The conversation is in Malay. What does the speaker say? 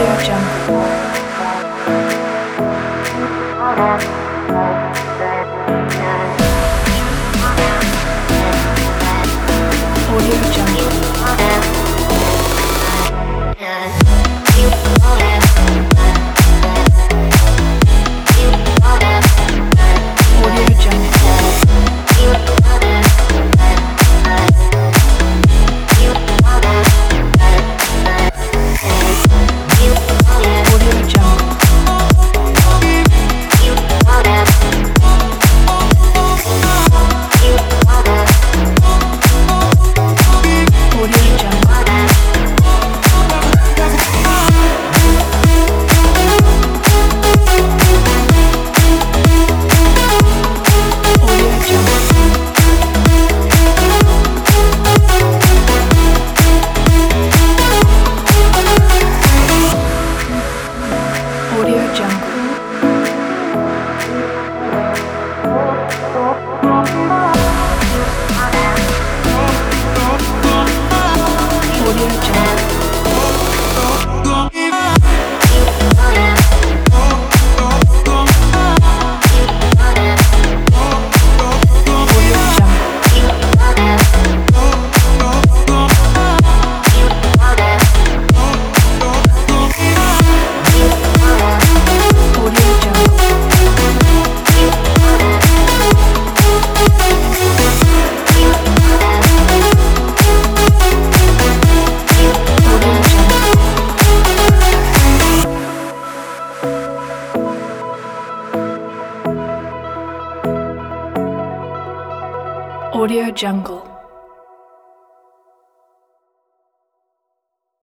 Audio Jungle. Audio Jungle. Audio Jungle. Audio Jungle. Audio Jungle. Audio Jungle. Audio Jungle. Audio Jungle. Audio Jungle. Audio Jungle. Audio Jungle. Audio Jungle.